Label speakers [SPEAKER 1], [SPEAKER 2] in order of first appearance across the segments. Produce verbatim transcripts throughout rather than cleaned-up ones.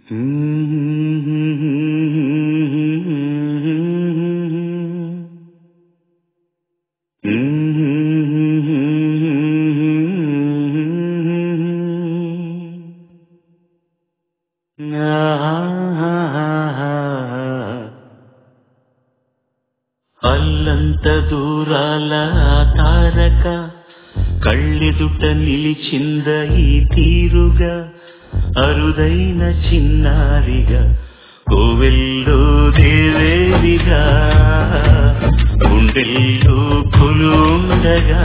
[SPEAKER 1] అల్లంత దూరాల తారక కళ్ళెదుట నిలిచింద ఈ తీరుగా అరుదైన చిన్నారిగా కోవెల్లో దేవేరిగా గుండెల్లో కొలుండగా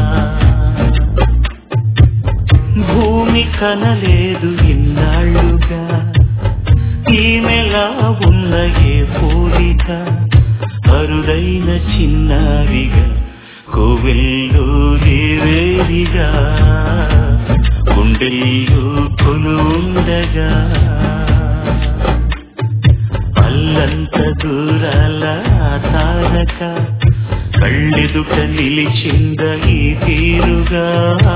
[SPEAKER 1] భూమి కనలేదు ఇన్నాళ్ళుగా ఈమెలా ఉన్న ఏ పోలిక అరుదైన చిన్నారిగా కోవెల్లో దేవేరిగా గుండెల్లో కొలుండగా అల్లంత దూరాల తారక కళ్ళెదుట నిలిచింద ఈ తీరుగా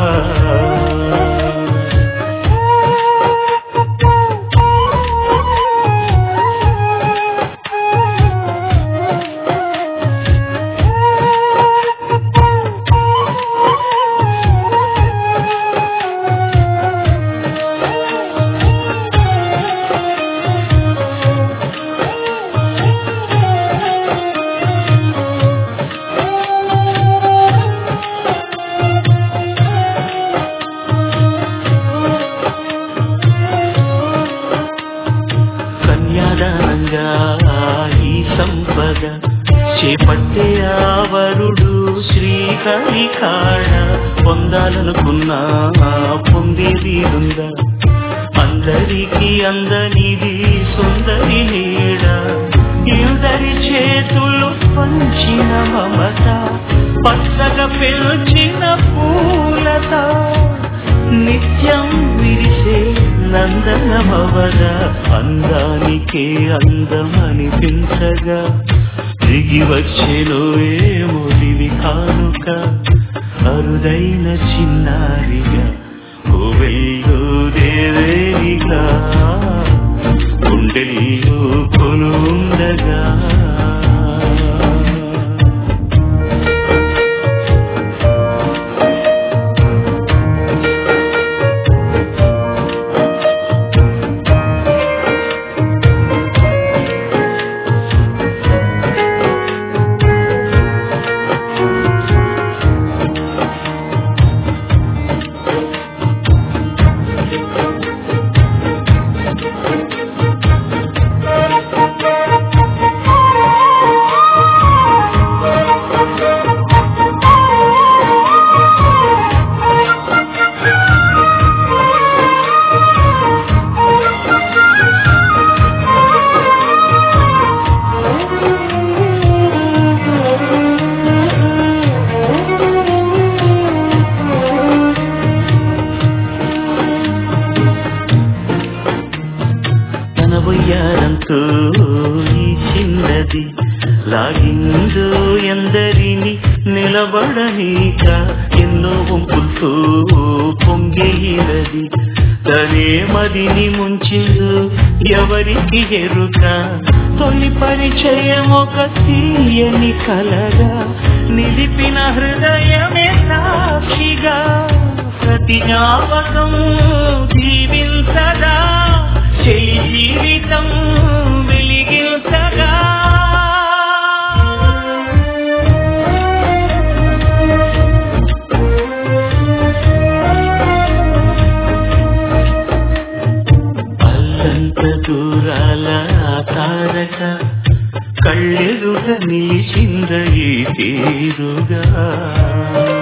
[SPEAKER 1] ఈ సంపద చేపట్టే ఆవరుడు శ్రీహరి కాడ పొందాలనుకున్నా పొందేది ఉందా అందరికీ అందనిది సుందరి నీడ ఇద్దరి చేతులు పంచిన మమత పచ్చగా పెంచిన పూలత నిత్యం విరిసే నందన భవన అందానికే అందమనిపించగా దిగి వచ్చేలో ఏమో దివి కానుక అరుదైన చిన్నారిగా కోవెల్లో దేవేరిగా గుండెల్లో కొలుండగా వయ్యారంతో ఈ చిన్నది లాగిందో ఎందరిని నిలబడనీక ఎన్నో వంపులతో పొంగేయినది తనే మదిని ముంచిందో ఎవరికి ఎరుక తొలి పరిచయం ఒక తీయని కలగా నిలిపిన హృదయమే సాక్షిగా ప్రతి జ్ఞాపకం జీవించగా చెలి జీవితం వెలిగించగా అల్లంత దూరాల తారక కళ్ళెదుట నిలిచింద ఈ తీరుగా